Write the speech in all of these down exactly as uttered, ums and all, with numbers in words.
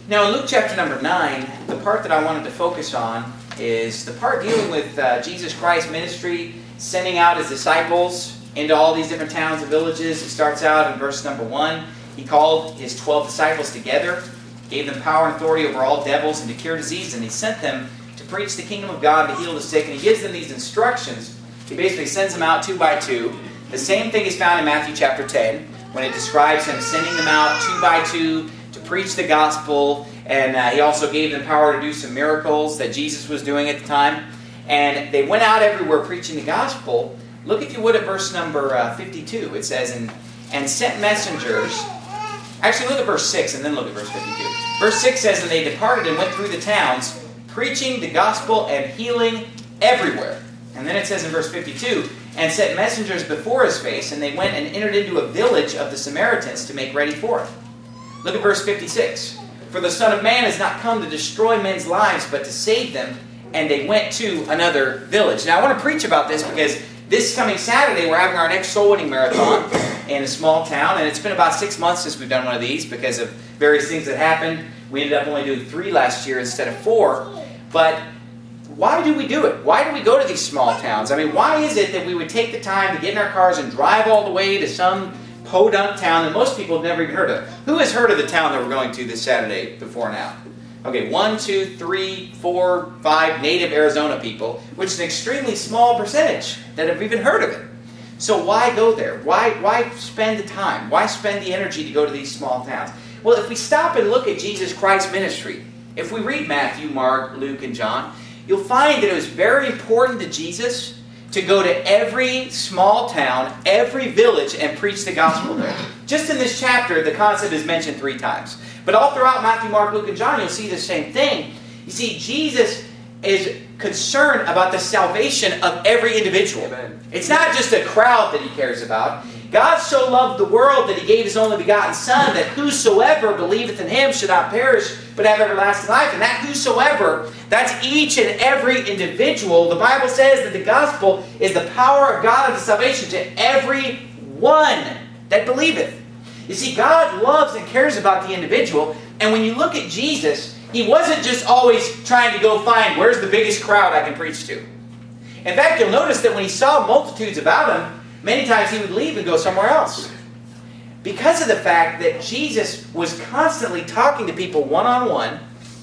Now in Luke chapter number nine, the part that I wanted to focus on is the part dealing with uh, Jesus Christ's ministry, sending out his disciples into all these different towns and villages. It starts out in verse number one. He called his twelve disciples together, gave them power and authority over all devils and to cure disease, and he sent them to preach the kingdom of God, to heal the sick, and he gives them these instructions. He basically sends them out two by two. The same thing is found in Matthew chapter ten, when it describes him sending them out two by two to preach the gospel, and uh, he also gave them power to do some miracles that Jesus was doing at the time. And they went out everywhere preaching the gospel. Look, if you would, at verse number uh, fifty-two. It says, and, and sent messengers. Actually, look at verse six and then look at verse fifty-two. Verse six says, and they departed and went through the towns, preaching the gospel and healing everywhere. And then it says in verse fifty-two, and sent messengers before his face, and they went and entered into a village of the Samaritans to make ready for it. Look at verse fifty-six. For the Son of Man has not come to destroy men's lives, but to save them. And they went to another village. Now I want to preach about this because this coming Saturday we're having our next soul winning marathon in a small town. And it's been about six months since we've done one of these because of various things that happened. We ended up only doing three last year instead of four. But why do we do it? Why do we go to these small towns? I mean, why is it that we would take the time to get in our cars and drive all the way to some podunk town that most people have never even heard of? Who has heard of the town that we're going to this Saturday before now? Okay, one, two, three, four, five native Arizona people, which is an extremely small percentage that have even heard of it. So why go there? Why, why spend the time? Why spend the energy to go to these small towns? Well, if we stop and look at Jesus Christ's ministry, if we read Matthew, Mark, Luke, and John, you'll find that it was very important to Jesus to go to every small town, every village, and preach the gospel there. Just in this chapter, the concept is mentioned three times. But all throughout Matthew, Mark, Luke, and John, you'll see the same thing. You see, Jesus is concerned about the salvation of every individual. Amen. It's not just a crowd that he cares about. God so loved the world that he gave his only begotten Son, that whosoever believeth in him should not perish, but have everlasting life. And that whosoever, that's each and every individual. The Bible says that the gospel is the power of God unto salvation to every one that believeth. You see, God loves and cares about the individual. And when you look at Jesus, he wasn't just always trying to go find, where's the biggest crowd I can preach to? In fact, you'll notice that when he saw multitudes about him, many times he would leave and go somewhere else. Because of the fact that Jesus was constantly talking to people one-on-one,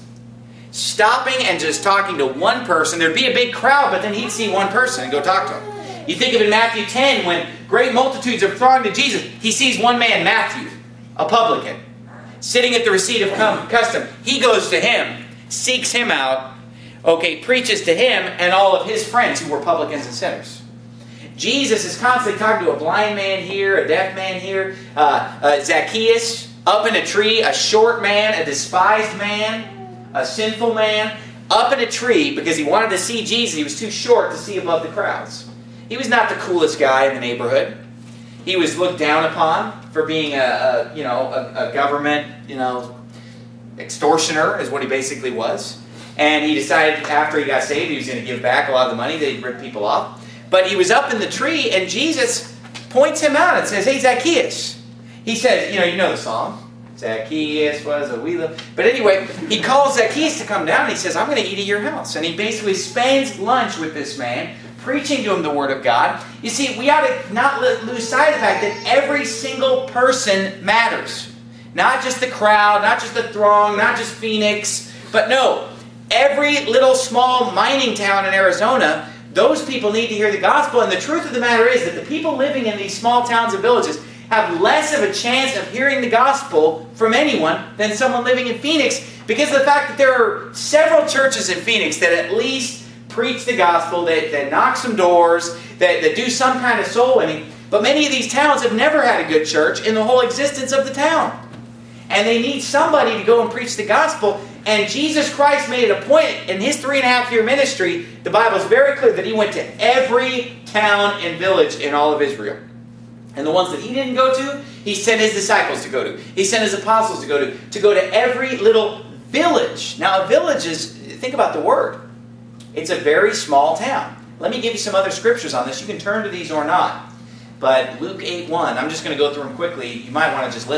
stopping and just talking to one person. There'd be a big crowd, but then he'd see one person and go talk to him. You think of in Matthew ten, when great multitudes are thronging to Jesus, he sees one man, Matthew, a publican, sitting at the receipt of custom. He goes to him, seeks him out, okay, preaches to him and all of his friends who were publicans and sinners. Jesus is constantly talking to a blind man here, a deaf man here, uh, uh, Zacchaeus, up in a tree, a short man, a despised man, a sinful man, up in a tree because he wanted to see Jesus. He was too short to see above the crowds. He was not the coolest guy in the neighborhood. He was looked down upon for being a, a you know a, a government you know extortioner, is what he basically was. And he decided after he got saved he was going to give back a lot of the money that he'd ripped people off. But he was up in the tree, and Jesus points him out and says, "Hey, Zacchaeus." He says, you know, you know the song. Zacchaeus was a wee little... But anyway, he calls Zacchaeus to come down, and he says, "I'm going to eat at your house." And he basically spends lunch with this man, preaching to him the Word of God. You see, we ought to not lose sight of the fact that every single person matters. Not just the crowd, not just the throng, not just Phoenix, but no, every little small mining town in Arizona, those people need to hear the gospel. And the truth of the matter is that the people living in these small towns and villages have less of a chance of hearing the gospel from anyone than someone living in Phoenix, because of the fact that there are several churches in Phoenix that at least preach the gospel, that, that knock some doors, that, that do some kind of soul winning. But many of these towns have never had a good church in the whole existence of the town. And they need somebody to go and preach the gospel. And Jesus Christ made it a point in his three and a half year ministry. The Bible is very clear that he went to every town and village in all of Israel. And the ones that he didn't go to, he sent his disciples to go to. He sent his apostles to go to. To go to every little village. Now a village is, think about the word. It's a very small town. Let me give you some other scriptures on this. You can turn to these or not. But Luke eight one, I'm just going to go through them quickly. You might want to just listen.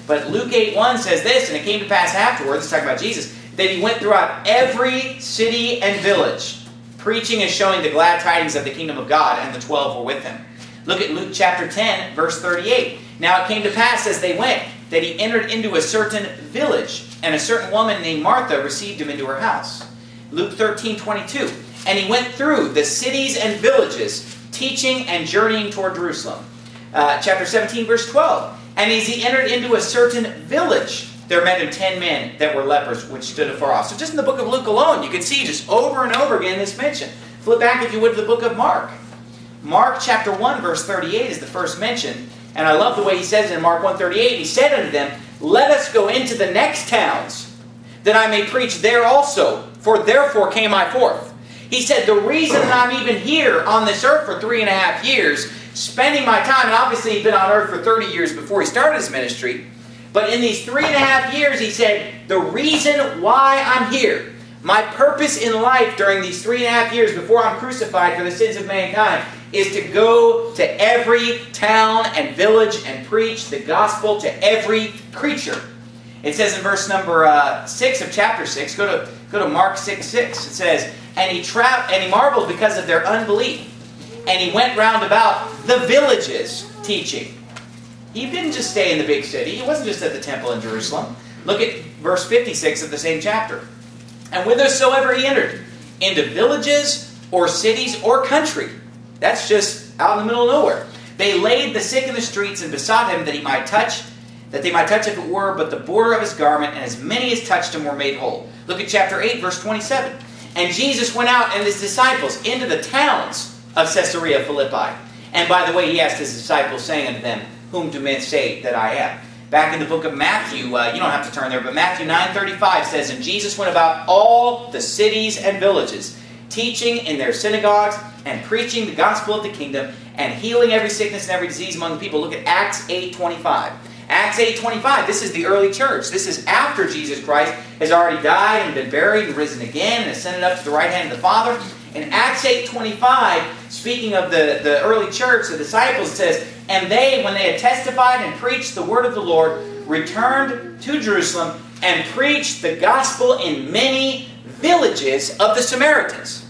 But Luke eight one says this, and it came to pass afterwards, it's talking about Jesus, that he went throughout every city and village, preaching and showing the glad tidings of the kingdom of God, and the twelve were with him. Look at Luke chapter ten, verse thirty-eight. Now it came to pass as they went, that he entered into a certain village, and a certain woman named Martha received him into her house. Luke thirteen twenty-two. And he went through the cities and villages, teaching and journeying toward Jerusalem. Uh, chapter seventeen, verse twelve. And as he entered into a certain village, there met him ten men that were lepers, which stood afar off. So just in the book of Luke alone, you can see just over and over again this mention. Flip back, if you would, to the book of Mark. Mark chapter one, verse thirty-eight is the first mention. And I love the way he says it in Mark one thirty-eight. He said unto them, let us go into the next towns, that I may preach there also, for therefore came I forth. He said, the reason that I'm even here on this earth for three and a half years, spending my time, and obviously he'd been on earth for thirty years before he started his ministry, but in these three and a half years, he said, the reason why I'm here, my purpose in life during these three and a half years before I'm crucified for the sins of mankind, is to go to every town and village and preach the gospel to every creature. It says in verse number uh, six of chapter six, go to, go to Mark six six, it says, And he tra- and he marveled because of their unbelief. And he went round about the villages teaching. He didn't just stay in the big city. He wasn't just at the temple in Jerusalem. Look at verse fifty-six of the same chapter. And whithersoever he entered, into villages or cities or country. That's just out in the middle of nowhere. They laid the sick in the streets and besought him that he might touch, that they might touch if it were but the border of his garment, and as many as touched him were made whole. Look at chapter eight, verse twenty-seven. And Jesus went out and his disciples into the towns of Caesarea Philippi. And by the way, he asked his disciples, saying unto them, whom do men say that I am? Back in the book of Matthew, uh, you don't have to turn there, but Matthew nine thirty-five says, And Jesus went about all the cities and villages, teaching in their synagogues, and preaching the gospel of the kingdom, and healing every sickness and every disease among the people. Look at Acts eight twenty-five. Acts eight twenty-five, this is the early church. This is after Jesus Christ has already died and been buried and risen again and ascended up to the right hand of the Father. In Acts eight twenty-five, speaking of the, the early church, the disciples, it says, And they, when they had testified and preached the word of the Lord, returned to Jerusalem and preached the gospel in many villages of the Samaritans.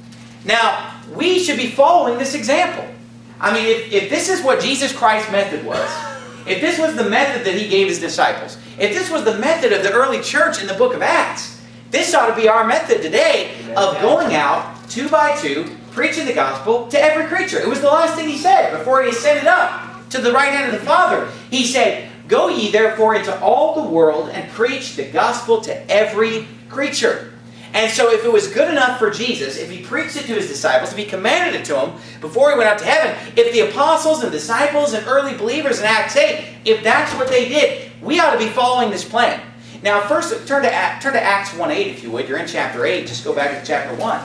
Now, we should be following this example. I mean, if, if this is what Jesus Christ's method was, if this was the method that he gave his disciples, if this was the method of the early church in the book of Acts, this ought to be our method today of going out two by two, preaching the gospel to every creature. It was the last thing he said before he ascended up to the right hand of the Father. He said, Go ye therefore into all the world and preach the gospel to every creature. And so if it was good enough for Jesus, if he preached it to his disciples, if he commanded it to them before he went up to heaven, if the apostles and disciples and early believers in Acts eight, if that's what they did, we ought to be following this plan. Now first, turn to, turn to Acts one eight if you would. You're in chapter eight. Just go back to chapter one.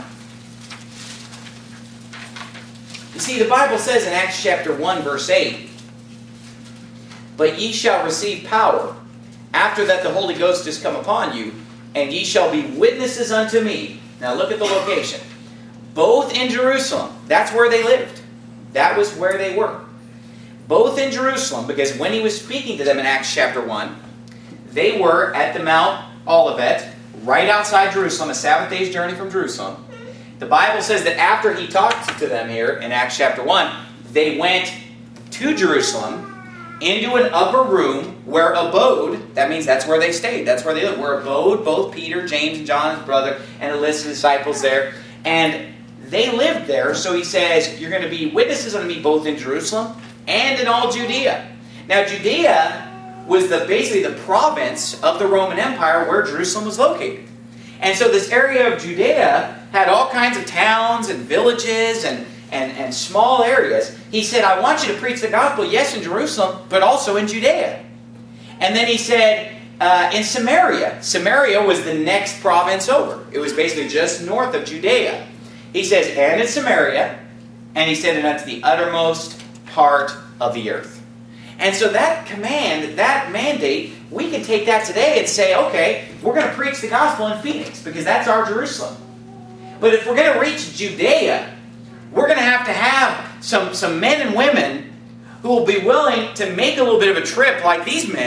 You see, the Bible says in Acts chapter one, verse eight, But ye shall receive power, after that the Holy Ghost is come upon you, and ye shall be witnesses unto me. Now look at the location. Both in Jerusalem. That's where they lived. That was where they were. Both in Jerusalem, because when he was speaking to them in Acts chapter one, they were at the Mount Olivet, right outside Jerusalem, a Sabbath day's journey from Jerusalem. The Bible says that after he talked to them here in Acts chapter one, they went to Jerusalem, into an upper room where abode, that means that's where they stayed, that's where they lived, where abode both Peter, James, and John, his brother, and a list of disciples there. And they lived there, so he says, you're going to be witnesses unto me both in Jerusalem and in all Judea. Now Judea was the basically the province of the Roman Empire where Jerusalem was located. And so this area of Judea had all kinds of towns and villages and And, and small areas. He said, I want you to preach the gospel, yes, in Jerusalem, but also in Judea. And then he said, uh, in Samaria. Samaria was the next province over. It was basically just north of Judea. He says, and in Samaria, and he said, and unto the uttermost part of the earth. And so that command, that mandate, we can take that today and say, okay, we're going to preach the gospel in Phoenix, because that's our Jerusalem. But if we're going to reach Judea, we're going to have to have some, some men and women who will be willing to make a little bit of a trip like these men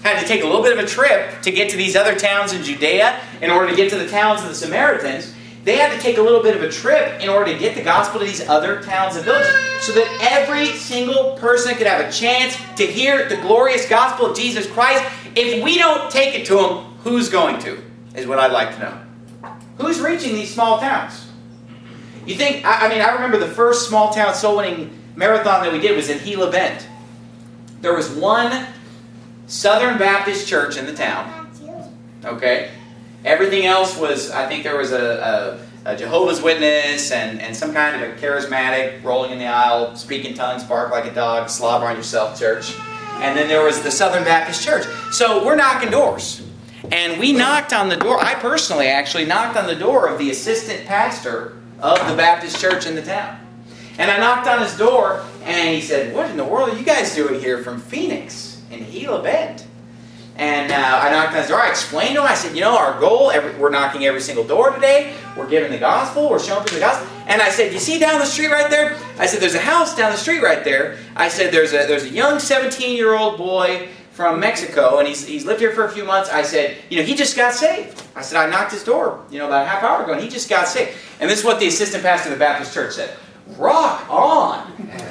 had to take a little bit of a trip to get to these other towns in Judea in order to get to the towns of the Samaritans. They had to take a little bit of a trip in order to get the gospel to these other towns and villages so that every single person could have a chance to hear the glorious gospel of Jesus Christ. If we don't take it to them, who's going to? Is what I'd like to know. Who's reaching these small towns? You think, I, I mean, I remember the first small town soul winning marathon that we did was in Gila Bend. There was one Southern Baptist church in the town. Okay? Everything else was, I think there was a, a, a Jehovah's Witness and, and some kind of a charismatic, rolling in the aisle, speak in tongues, bark like a dog, slobber on yourself church. And then there was the Southern Baptist church. So we're knocking doors. And we knocked on the door, I personally actually knocked on the door of the assistant pastor of the Baptist church in the town. And I knocked on his door and he said, "What in the world are you guys doing here from Phoenix in Gila Bend?" And uh, I knocked on his door. I explained to him. I said, you know, our goal, every, we're knocking every single door today. We're giving the gospel. We're showing people the gospel. And I said, you see down the street right there? I said, there's a house down the street right there. I said, there's a there's a young seventeen-year-old boy from Mexico, and he's, he's lived here for a few months. I said, you know, he just got saved. I said, I knocked his door, you know, about a half hour ago, and he just got saved. And this is what the assistant pastor of the Baptist church said. Rock on!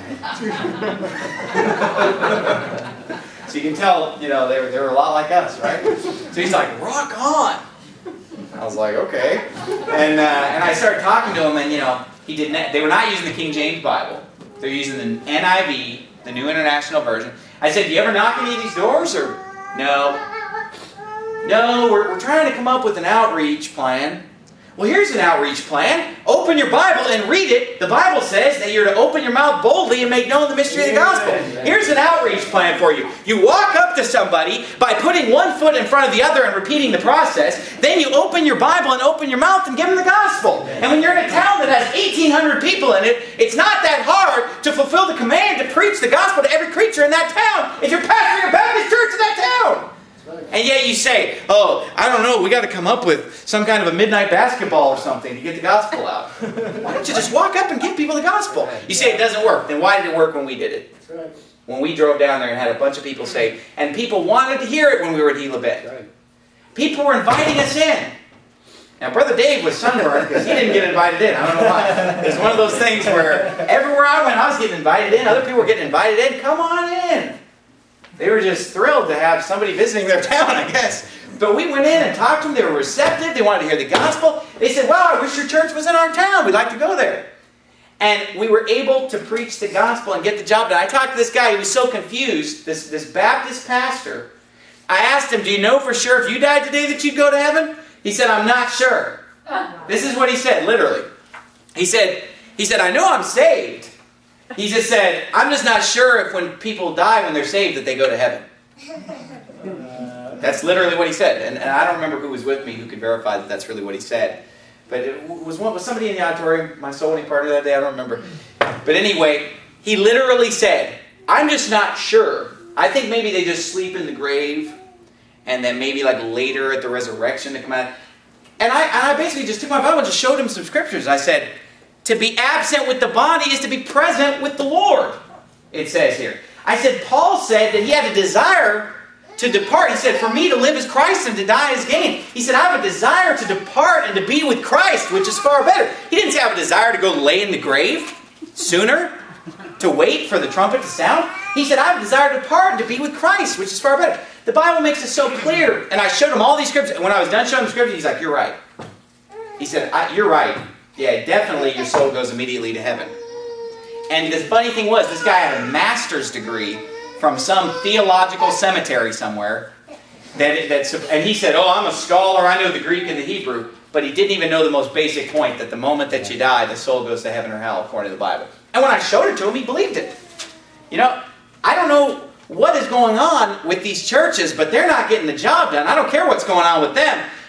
So you can tell, you know, they were, they were a lot like us, right? So he's like, rock on! I was like, okay. And uh, and I started talking to him, and, you know, he did not, they were not using the King James Bible. They're using the N I V, the New International Version. I said, do you ever knock any of these doors? Or, no. No, we're, we're trying to come up with an outreach plan. Well, here's an outreach plan. Open your Bible and read it. The Bible says that you're to open your mouth boldly and make known the mystery of the gospel. Here's an outreach plan for you. You walk up to somebody by putting one foot in front of the other and repeating the process. Then you open your Bible and open your mouth and give them the gospel. And when you're in a town that has eighteen hundred people in it, it's not that hard to fulfill the command to preach the gospel to every creature in that town if you're pastoring a Baptist church in that town. And yet you say, oh, I don't know, we got to come up with some kind of a midnight basketball or something to get the gospel out. Why don't you just walk up and give people the gospel? You say it doesn't work. Then why did it work when we did it? When we drove down there and had a bunch of people say, and people wanted to hear it when we were at Gila Bend. People were inviting us in. Now, Brother Dave was sunburned because he didn't get invited in. I don't know why. It's one of those things where everywhere I went, I was getting invited in. Other people were getting invited in. Come on in. They were just thrilled to have somebody visiting their town, I guess. But we went in and talked to them. They were receptive. They wanted to hear the gospel. They said, wow, I wish your church was in our town. We'd like to go there. And we were able to preach the gospel and get the job done. I talked to this guy. He was so confused, this, this Baptist pastor. I asked him, do you know for sure if you died today that you'd go to heaven? He said, I'm not sure. This is what he said, literally. He said, he said, I know I'm saved. He just said, I'm just not sure if when people die when they're saved that they go to heaven. That's literally what he said. And, and I don't remember who was with me who could verify that that's really what he said. But it was, one, was somebody in the auditorium, my soul winning party that day? I don't remember. But anyway, he literally said, I'm just not sure. I think maybe they just sleep in the grave and then maybe like later at the resurrection they come out. And I, and I basically just took my Bible and just showed him some scriptures. I said, to be absent with the body is to be present with the Lord, it says here. I said, Paul said that he had a desire to depart. He said, for me to live is Christ and to die is gain. He said, I have a desire to depart and to be with Christ, which is far better. He didn't say I have a desire to go lay in the grave sooner, to wait for the trumpet to sound. He said, I have a desire to depart and to be with Christ, which is far better. The Bible makes it so clear. And I showed him all these scriptures. When I was done showing him the scriptures, he's like, you're right. He said, I, you're right. Yeah, definitely your soul goes immediately to heaven. And the funny thing was, this guy had a master's degree from some theological cemetery somewhere. That, that, and he said, oh, I'm a scholar, I know the Greek and the Hebrew. But he didn't even know the most basic point, that the moment that you die, the soul goes to heaven or hell, according to the Bible. And when I showed it to him, he believed it. You know, I don't know what is going on with these churches, but they're not getting the job done. I don't care what's going on with them.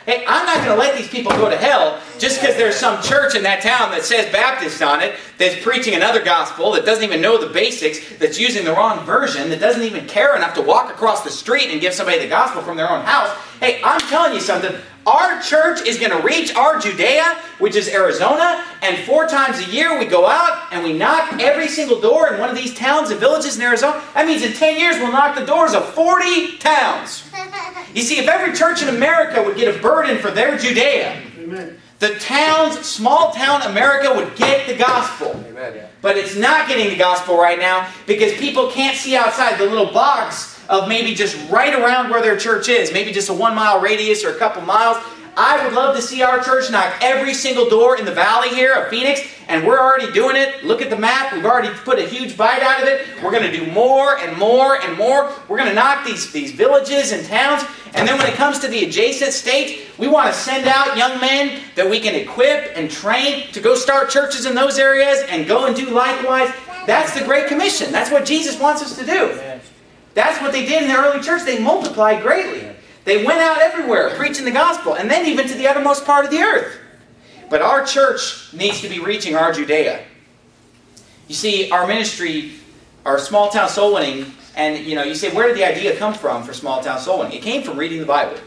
Hey, I'm not going to let these people go to hell just because there's some church in that town that says Baptist on it, that's preaching another gospel, that doesn't even know the basics, that's using the wrong version, that doesn't even care enough to walk across the street and give somebody the gospel from their own house. Hey, I'm telling you something. Our church is going to reach our Judea, which is Arizona, and four times a year we go out and we knock every single door in one of these towns and villages in Arizona. That means in ten years we'll knock the doors of forty towns. You see, if every church in America would get a burden for their Judea, Amen. The towns, small town America would get the gospel. Amen, yeah. But it's not getting the gospel right now because people can't see outside the little box of maybe just right around where their church is. Maybe just a one mile radius or a couple miles. I would love to see our church knock every single door in the valley here of Phoenix, and we're already doing it. Look at the map. We've already put a huge bite out of it. We're going to do more and more and more. We're going to knock these, these villages and towns. And then when it comes to the adjacent states, we want to send out young men that we can equip and train to go start churches in those areas and go and do likewise. That's the Great Commission. That's what Jesus wants us to do. That's what they did in the early church. They multiplied greatly. They went out everywhere preaching the gospel, and then even to the uttermost part of the earth. But our church needs to be reaching our Judea. You see, our ministry, our small town soul winning, and you know, you say, where did the idea come from for small town soul winning? It came from reading the Bible.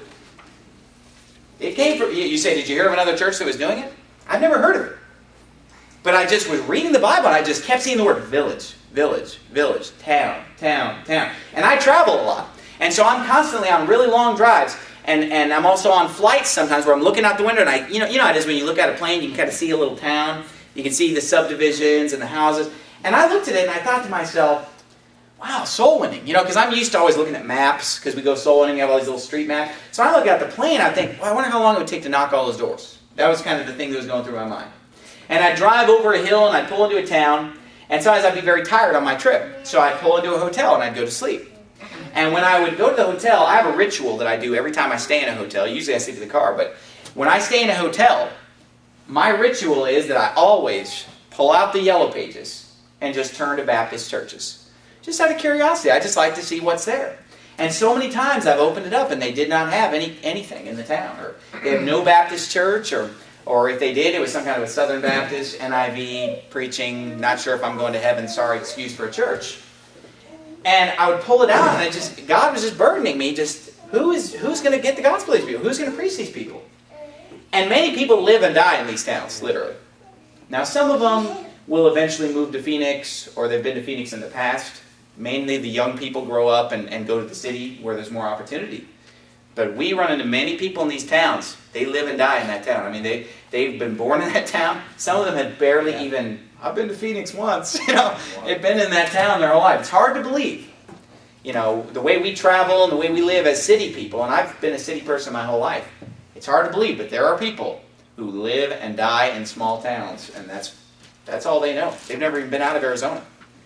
It came from, you say, did you hear of another church that was doing it? I've never heard of it. But I just was reading the Bible, and I just kept seeing the word village, village, village, town, town, town. And I travel a lot. And so I'm constantly on really long drives. And, and I'm also on flights sometimes where I'm looking out the window. And I, you know, you know how it is when you look at a plane, you can kind of see a little town. You can see the subdivisions and the houses. And I looked at it and I thought to myself, wow, soul winning. You know, because I'm used to always looking at maps because we go soul winning. We have all these little street maps. So I look at the plane, I think, well, I wonder how long it would take to knock all those doors. That was kind of the thing that was going through my mind. And I'd drive over a hill and I'd pull into a town. And sometimes I'd be very tired on my trip. So I'd pull into a hotel and I'd go to sleep. And when I would go to the hotel, I have a ritual that I do every time I stay in a hotel. Usually I sleep in the car, but when I stay in a hotel, my ritual is that I always pull out the yellow pages and just turn to Baptist churches. Just out of curiosity. I just like to see what's there. And so many times I've opened it up and they did not have any anything in the town. Or they have no Baptist church, or or if they did, it was some kind of a Southern Baptist, N I V, preaching, not sure if I'm going to heaven, sorry, excuse for a church. And I would pull it out, and I just God was just burdening me. Just who is who's going to get the gospel to these people? Who's going to preach these people? And many people live and die in these towns, literally. Now, some of them will eventually move to Phoenix, or they've been to Phoenix in the past. Mainly, the young people grow up and, and go to the city where there's more opportunity. But we run into many people in these towns. They live and die in that town. I mean, they they've been born in that town. Some of them had barely yeah. even. I've been to Phoenix once, you know. They've been in that town their whole life. It's hard to believe. You know, the way we travel and the way we live as city people, and I've been a city person my whole life. It's hard to believe, but there are people who live and die in small towns, and that's that's all they know. They've never even been out of Arizona.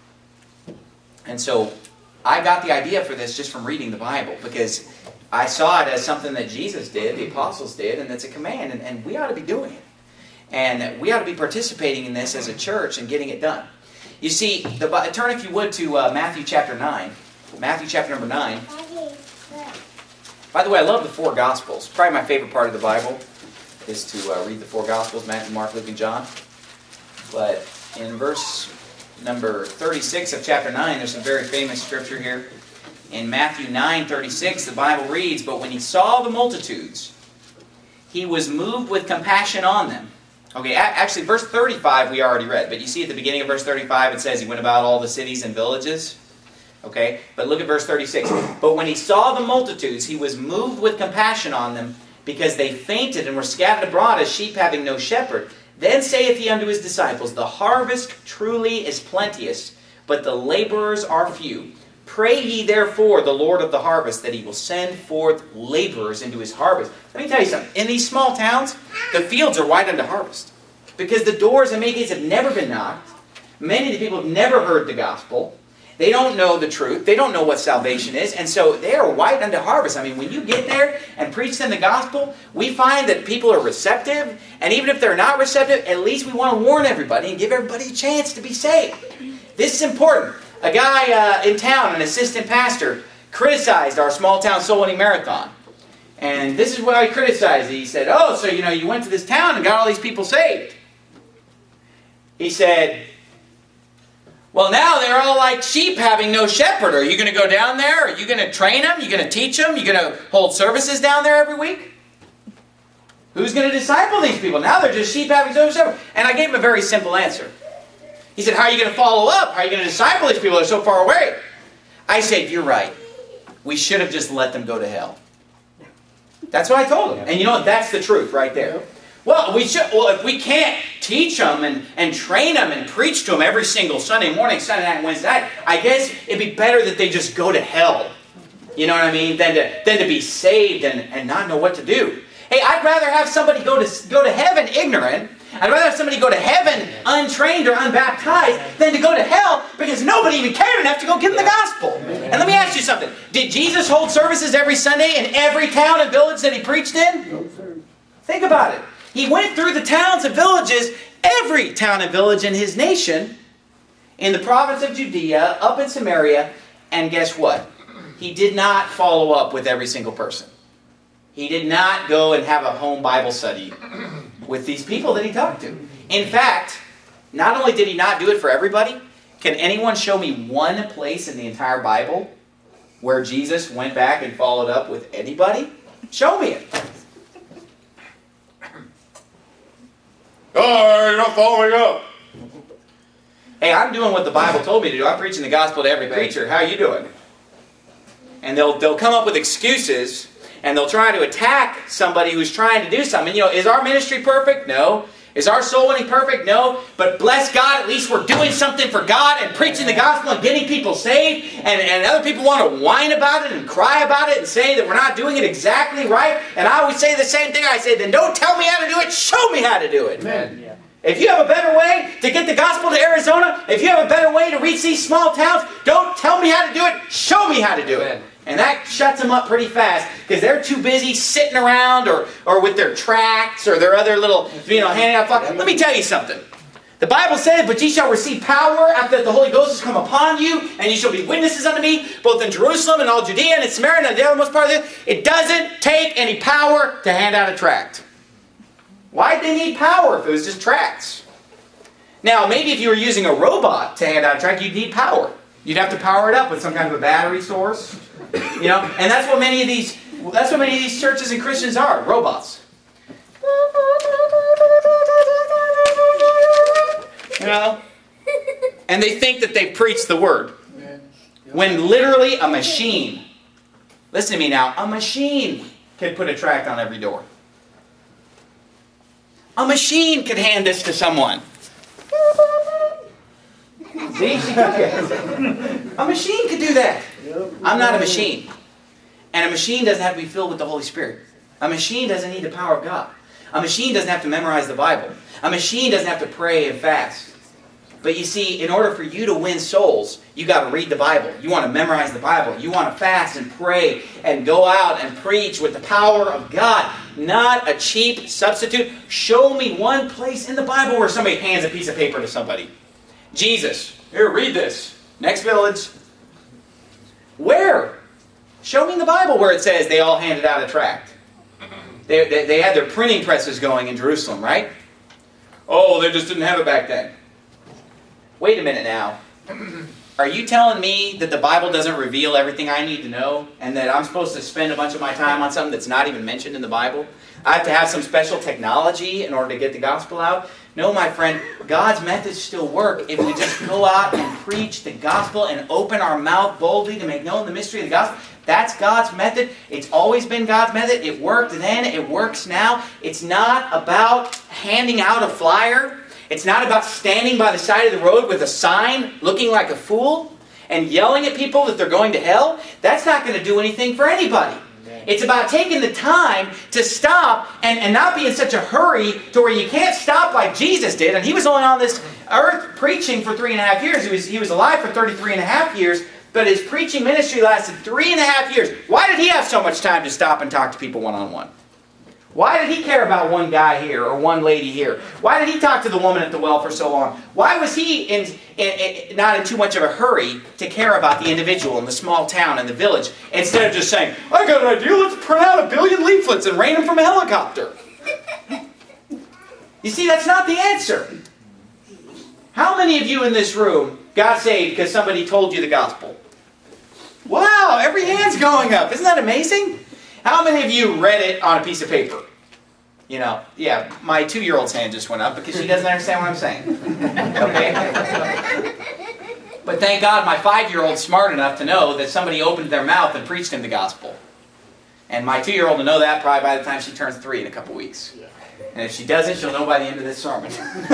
And so I got the idea for this just from reading the Bible, because I saw it as something that Jesus did, the apostles did, and it's a command, and, and we ought to be doing it. And we ought to be participating in this as a church and getting it done. You see, the, turn if you would to uh, Matthew chapter nine. Matthew chapter number nine. By the way, I love the four Gospels. Probably my favorite part of the Bible is to uh, read the four Gospels, Matthew, Mark, Luke, and John. But in verse number thirty-six of chapter nine, there's some very famous scripture here. In Matthew nine thirty-six, the Bible reads, "But when he saw the multitudes, he was moved with compassion on them." Okay, actually, verse thirty-five we already read, but you see at the beginning of verse thirty-five it says he went about all the cities and villages. Okay, but look at verse thirty-six. "But when he saw the multitudes, he was moved with compassion on them, because they fainted and were scattered abroad as sheep having no shepherd. Then saith he unto his disciples, The harvest truly is plenteous, but the laborers are few. Pray ye therefore the Lord of the harvest, that he will send forth laborers into his harvest." Let me tell you something. In these small towns, the fields are wide unto harvest, because the doors and many gates have never been knocked. Many of the people have never heard the gospel. They don't know the truth. They don't know what salvation is. And so they are white unto harvest. I mean, when you get there and preach them the gospel, we find that people are receptive. And even if they're not receptive, at least we want to warn everybody and give everybody a chance to be saved. This is important. A guy uh, in town, an assistant pastor, criticized our small town soul winning marathon. And this is what I criticized. He said, oh, so you know, you went to this town and got all these people saved. He said, well, now they're all like sheep having no shepherd. Are you going to go down there? Are you going to train them? Are you going to teach them? Are you going to hold services down there every week? Who's going to disciple these people? Now they're just sheep having no shepherd. And I gave him a very simple answer. He said, how are you going to follow up? How are you going to disciple these people? They're so far away. I said, you're right. We should have just let them go to hell. That's what I told him. And you know what? That's the truth right there. Well, we should. Well, if we can't teach them and, and train them and preach to them every single Sunday morning, Sunday night, and Wednesday night, I guess it'd be better that they just go to hell. You know what I mean? Than to, than to be saved and, and not know what to do. Hey, I'd rather have somebody go to, go to heaven ignorant. I'd rather have somebody go to heaven untrained or unbaptized than to go to hell because nobody even cared enough to go give them the gospel. And let me ask you something. Did Jesus hold services every Sunday in every town and village that he preached in? No, sir. Think about it. He went through the towns and villages, every town and village in his nation, in the province of Judea, up in Samaria, and guess what? He did not follow up with every single person. He did not go and have a home Bible study with these people that he talked to. In fact, not only did he not do it for everybody, can anyone show me one place in the entire Bible where Jesus went back and followed up with anybody? Show me it. Oh, you're not following up. Hey, I'm doing what the Bible told me to do. I'm preaching the gospel to every preacher. How are you doing? And they'll, they'll come up with excuses, and they'll try to attack somebody who's trying to do something. You know, is our ministry perfect? No. Is our soul winning perfect? No. But bless God, at least we're doing something for God and preaching the gospel and getting people saved. And, and other people want to whine about it and cry about it and say that we're not doing it exactly right. And I always say the same thing. I say, then don't tell me how to do it. Show me how to do it. Amen. Yeah. If you have a better way to get the gospel to Arizona, if you have a better way to reach these small towns, don't tell me how to do it. Show me how to do it. And that shuts them up pretty fast because they're too busy sitting around or, or with their tracts or their other little, you know, handing out flyers. Let me tell you something. The Bible says, but ye shall receive power after that the Holy Ghost has come upon you, and ye shall be witnesses unto me, both in Jerusalem and all Judea and in Samaria and the uttermost part of it. It doesn't take any power to hand out a tract. Why'd they need power if it was just tracts? Now, maybe if you were using a robot to hand out a tract, you'd need power. You'd have to power it up with some kind of a battery source. You know, and that's what many of these that's what many of these churches and Christians are, robots. You know? And they think that they preach the word. When literally a machine, listen to me now, a machine can put a tract on every door. A machine could hand this to someone. See, she took it. A machine could do that. I'm not a machine. And a machine doesn't have to be filled with the Holy Spirit. A machine doesn't need the power of God. A machine doesn't have to memorize the Bible. A machine doesn't have to pray and fast. But you see, in order for you to win souls, you got to read the Bible. You want to memorize the Bible. You want to fast and pray and go out and preach with the power of God. Not a cheap substitute. Show me one place in the Bible where somebody hands a piece of paper to somebody. Jesus, here, read this. Next village. Where? Show me in the Bible where it says they all handed out a tract. They, they, they had their printing presses going in Jerusalem, right? Oh, they just didn't have it back then. Wait a minute now. Are you telling me that the Bible doesn't reveal everything I need to know and that I'm supposed to spend a bunch of my time on something that's not even mentioned in the Bible? I have to have some special technology in order to get the gospel out? No, my friend, God's methods still work if we just go out and preach the gospel and open our mouth boldly to make known the mystery of the gospel. That's God's method. It's always been God's method. It worked then. It works now. It's not about handing out a flyer. It's not about standing by the side of the road with a sign looking like a fool and yelling at people that they're going to hell. That's not going to do anything for anybody. It's about taking the time to stop and, and not be in such a hurry to where you can't stop like Jesus did. And he was only on this earth preaching for three and a half years. He was, he was alive for thirty-three and a half years. But his preaching ministry lasted three and a half years. Why did he have so much time to stop and talk to people one-on-one? Why did he care about one guy here or one lady here? Why did he talk to the woman at the well for so long? Why was he in, in, in, not in too much of a hurry to care about the individual in the small town and the village, instead of just saying, I got an idea, let's print out a billion leaflets and rain them from a helicopter? You see, that's not the answer. How many of you in this room got saved because somebody told you the gospel? Wow, every hand's going up. Isn't that amazing? How many of you read it on a piece of paper? You know, yeah, my two-year-old's hand just went up because she doesn't understand what I'm saying. Okay? But thank God my five-year-old's smart enough to know that somebody opened their mouth and preached him the gospel. And my two-year-old will know that probably by the time she turns three in a couple weeks. And if she doesn't, she'll know by the end of this sermon.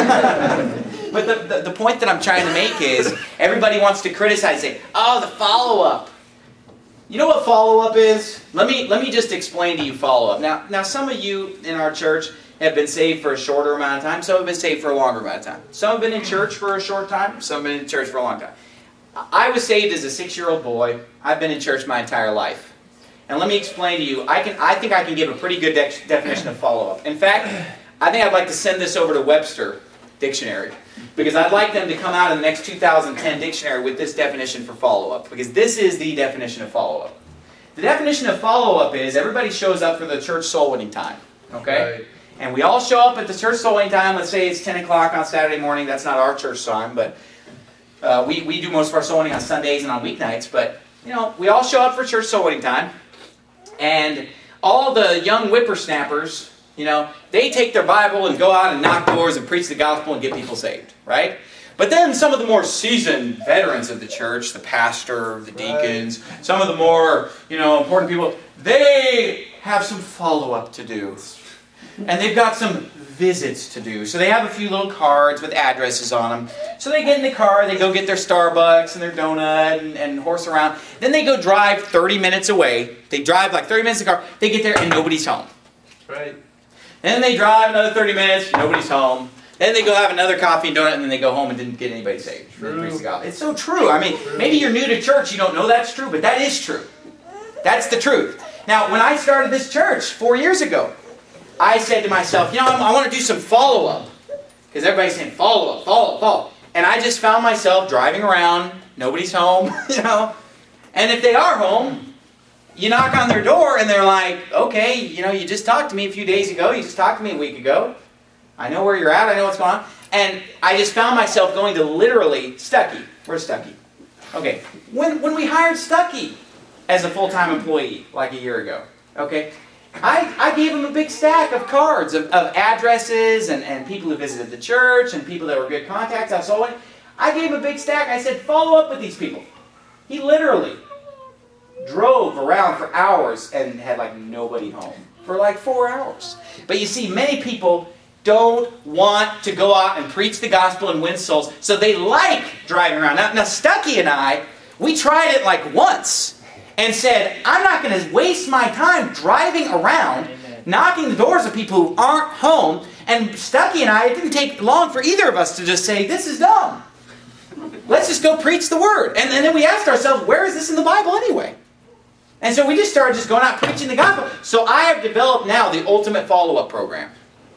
But the, the, the point that I'm trying to make is, everybody wants to criticize, say, oh, the follow-up. You know what follow-up is? Let me let me just explain to you follow-up. Now, now, some of you in our church have been saved for a shorter amount of time. Some have been saved for a longer amount of time. Some have been in church for a short time. Some have been in church for a long time. I was saved as a six-year-old boy. I've been in church my entire life. And let me explain to you, I can I think I can give a pretty good de- definition of follow-up. In fact, I think I'd like to send this over to Webster Dictionary, because I'd like them to come out in the next two thousand ten dictionary with this definition for follow-up, because this is the definition of follow-up. The definition of follow-up is everybody shows up for the church soul winning time, okay? Right. And we all show up at the church soul winning time. Let's say it's ten o'clock on Saturday morning. That's not our church time, but uh, we, we do most of our soul winning on Sundays and on weeknights. But, you know, we all show up for church soul winning time. And all the young whippersnappers, you know, they take their Bible and go out and knock doors and preach the gospel and get people saved, right? But then some of the more seasoned veterans of the church, the pastor, the deacons, right, some of the more, you know, important people, they have some follow-up to do. And they've got some visits to do. So they have a few little cards with addresses on them. So they get in the car, they go get their Starbucks and their donut and, and horse around. Then they go drive thirty minutes away. They drive like thirty minutes in the car. They get there and nobody's home. Right. Then they drive another thirty minutes, nobody's home. Then they go have another coffee and donut, and then they go home and didn't get anybody saved. True. It's so true. I mean, true. Maybe you're new to church, you don't know that's true, but that is true. That's the truth. Now, when I started this church four years ago, I said to myself, you know, I want to do some follow-up. Because everybody's saying, follow-up, follow-up, follow-up. And I just found myself driving around, nobody's home, you know. And if they are home, you knock on their door and they're like, okay, you know, you just talked to me a few days ago, you just talked to me a week ago. I know where you're at, I know what's going on. And I just found myself going to literally, Stuckey, where's Stuckey? Okay, when, when we hired Stuckey as a full-time employee, like a year ago, okay, I, I gave him a big stack of cards of, of addresses and, and people who visited the church and people that were good contacts. I saw it. I gave him a big stack. I said, follow up with these people. He literally drove around for hours and had like nobody home for like four hours. But you see, many people don't want to go out and preach the gospel and win souls, so they like driving around. Now, now Stuckey and I, we tried it like once. And said, I'm not going to waste my time driving around, Amen, knocking the doors of people who aren't home. And Stuckey and I, it didn't take long for either of us to just say, this is dumb. Let's just go preach the word. And, and then we asked ourselves, where is this in the Bible anyway? And so we just started just going out preaching the gospel. So I have developed now the ultimate follow-up program.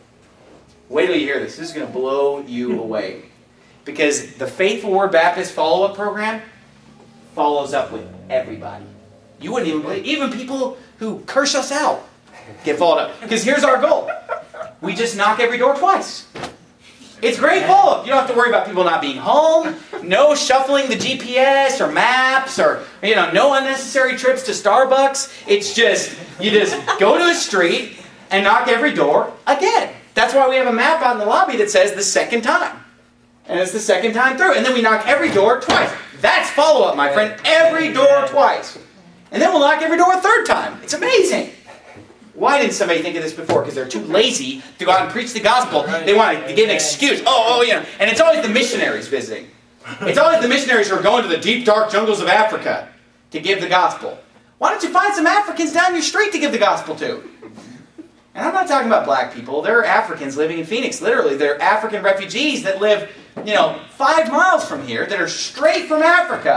Wait till you hear this. This is going to blow you away. Because the Faithful Word Baptist follow-up program follows up with everybody. You wouldn't even believe. Even people who curse us out get followed up. Because here's our goal. We just knock every door twice. It's great follow-up. You don't have to worry about people not being home. No shuffling the G P S or maps or, you know, no unnecessary trips to Starbucks. It's just, you just go to a street and knock every door again. That's why we have a map out in the lobby that says the second time. And it's the second time through. And then we knock every door twice. That's follow-up, my friend. Every door twice. And then we'll knock every door a third time. It's amazing. Why didn't somebody think of this before? Because they're too lazy to go out and preach the gospel. They want to get an excuse. Oh, oh, you know. And it's always the missionaries visiting. It's always the missionaries who are going to the deep, dark jungles of Africa to give the gospel. Why don't you find some Africans down your street to give the gospel to? And I'm not talking about black people. There are Africans living in Phoenix. Literally, there are African refugees that live, you know, five miles from here that are straight from Africa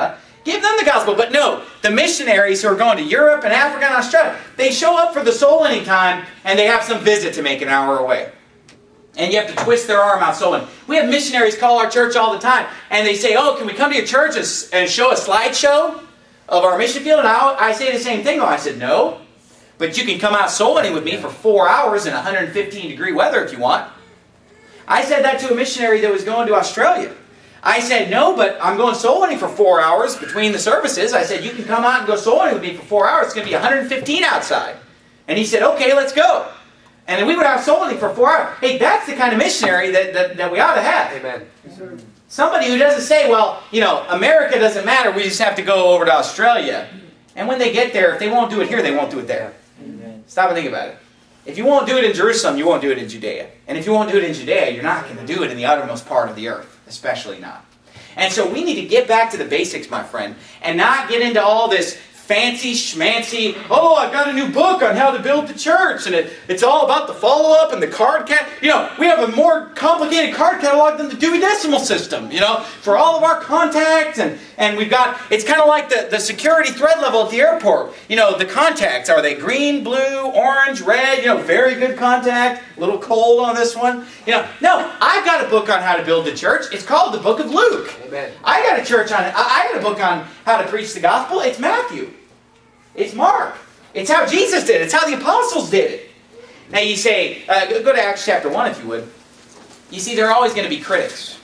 Give them the gospel. But no, the missionaries who are going to Europe and Africa and Australia, they show up for the soul winning time and they have some visit to make an hour away. And you have to twist their arm out soul winning. We have missionaries call our church all the time and they say, oh, can we come to your church and show a slideshow of our mission field? And I, I say the same thing. I said, no. But you can come out soul winning with me for four hours in one hundred fifteen degree weather if you want. I said that to a missionary that was going to Australia. I said, no, but I'm going soul winning for four hours between the services. I said, you can come out and go soul winning with me for four hours. It's going to be one hundred fifteen outside. And he said, okay, let's go. And then we would have soul winning for four hours. Hey, that's the kind of missionary that, that, that we ought to have. Amen. Somebody who doesn't say, well, you know, America doesn't matter. We just have to go over to Australia. And when they get there, if they won't do it here, they won't do it there. Amen. Stop and think about it. If you won't do it in Jerusalem, you won't do it in Judea. And if you won't do it in Judea, you're not going to do it in the uttermost part of the earth. Especially not. And so we need to get back to the basics, my friend, and not get into all this fancy schmancy, oh, I've got a new book on how to build the church, and it, it's all about the follow-up and the card cat. You know, we have a more complicated card catalog than the Dewey Decimal System, you know, for all of our contacts, and, and we've got, it's kind of like the, the security threat level at the airport. You know, the contacts, are they green, blue, orange, red, you know, very good contact, a little cold on this one. You know, no, I've got a book on how to build the church. It's called the Book of Luke. Amen. I got a church on, I got a book on how to preach the gospel. It's Matthew. It's Mark. It's how Jesus did it. It's how the apostles did it. Now you say, uh, go to Acts chapter one if you would. You see, there are always going to be critics.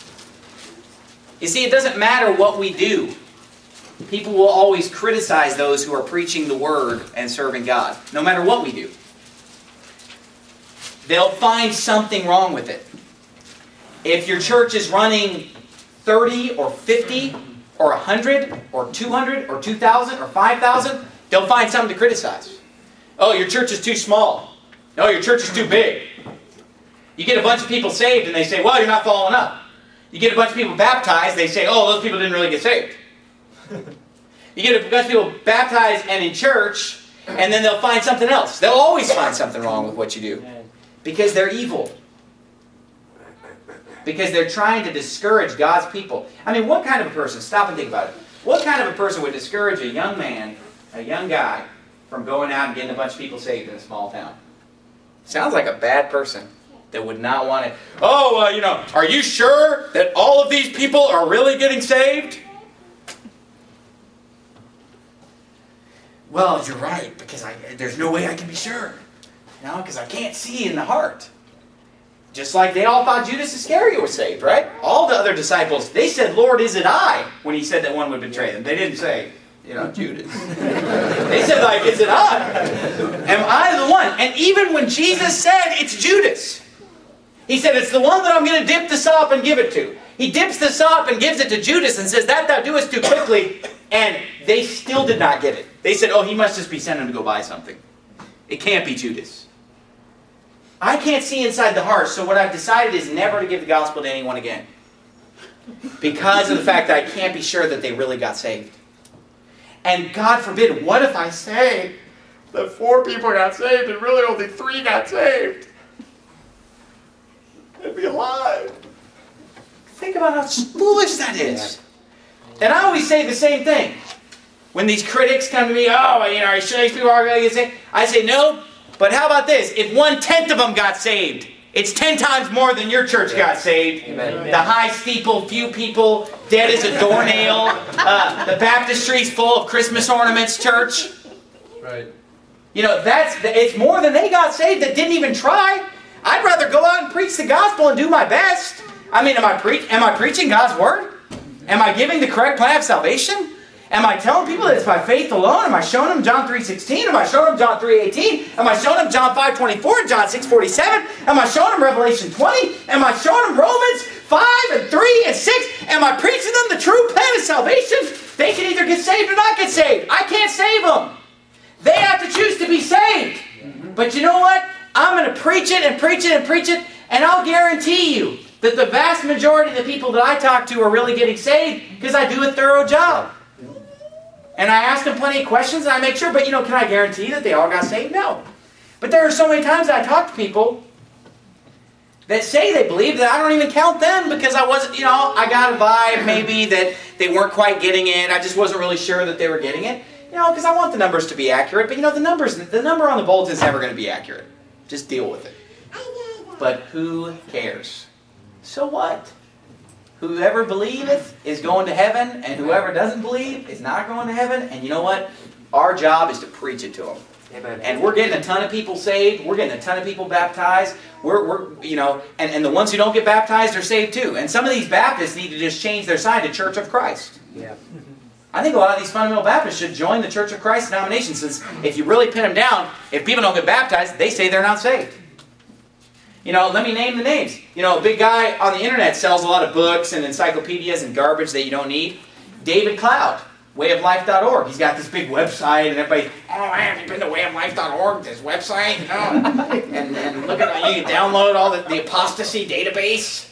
You see, it doesn't matter what we do. People will always criticize those who are preaching the word and serving God, no matter what we do. They'll find something wrong with it. If your church is running thirty or fifty or one hundred or two hundred or two thousand or five thousand, they'll find something to criticize. Oh, your church is too small. No, your church is too big. You get a bunch of people saved and they say, well, you're not following up. You get a bunch of people baptized, they say, oh, those people didn't really get saved. You get a bunch of people baptized and in church, and then they'll find something else. They'll always find something wrong with what you do. Because they're evil. Because they're trying to discourage God's people. I mean, what kind of a person, stop and think about it. What kind of a person would discourage a young man, a young guy, from going out and getting a bunch of people saved in a small town? Sounds like a bad person that would not want to. Oh, uh, you know, are you sure that all of these people are really getting saved? Well, you're right, because I, there's no way I can be sure. You know, because I can't see in the heart. Just like they all thought Judas Iscariot was saved, right? All the other disciples, they said, Lord, is it I? When he said that one would betray them. They didn't say, you know, Judas. They said, like, is it I? Am I the one? And even when Jesus said, it's Judas. He said, it's the one that I'm going to dip the sop and give it to. He dips the sop and gives it to Judas and says, that thou doest too quickly. And they still did not get it. They said, oh, he must just be sending him to go buy something. It can't be Judas. I can't see inside the heart, so what I've decided is never to give the gospel to anyone again. Because of the fact that I can't be sure that they really got saved. And God forbid, what if I say that four people got saved and really only three got saved? They'd be alive. Think about how foolish that is. And I always say the same thing. When these critics come to me, oh, you know, are you sure these people are going to get saved? I say, no. But how about this? If one-tenth of them got saved, it's ten times more than your church got saved. Amen. The high steeple, few people, dead as a doornail, uh, the baptistry's full of Christmas ornaments church. Right. You know, that's it's more than they got saved that didn't even try. I'd rather go out and preach the gospel and do my best. I mean, am I, pre- am I preaching God's word? Am I giving the correct plan of salvation? Am I telling people that it's by faith alone? Am I showing them John three sixteen? Am I showing them John three eighteen? Am I showing them John five twenty-four and John six forty-seven? Am I showing them Revelation twenty? Am I showing them Romans five and three and six? Am I preaching them the true plan of salvation? They can either get saved or not get saved. I can't save them. They have to choose to be saved. But you know what? I'm going to preach it and preach it and preach it, and I'll guarantee you that the vast majority of the people that I talk to are really getting saved because I do a thorough job. And I ask them plenty of questions and I make sure, but you know, can I guarantee that they all got saved? No. But there are so many times that I talk to people that say they believe, that I don't even count them because I wasn't, you know, I got a vibe maybe that they weren't quite getting it. I just wasn't really sure that they were getting it. You know, because I want the numbers to be accurate. But you know, the numbers, the number on the bulletin is never going to be accurate. Just deal with it. But who cares? So what? Whoever believeth is going to heaven, and whoever doesn't believe is not going to heaven. And you know what? Our job is to preach it to them. Amen. And we're getting a ton of people saved. We're getting a ton of people baptized. We're, we're you know, and, and the ones who don't get baptized are saved too. And some of these Baptists need to just change their sign to Church of Christ. Yeah. I think a lot of these fundamental Baptists should join the Church of Christ denomination, since if you really pin them down, if people don't get baptized, they say they're not saved. You know, let me name the names. You know, a big guy on the internet sells a lot of books and encyclopedias and garbage that you don't need. David Cloud, way of life dot org. He's got this big website, and everybody, oh man, have you been to way of life dot org, this website? You know? and, and look at you can download all the, the apostasy database.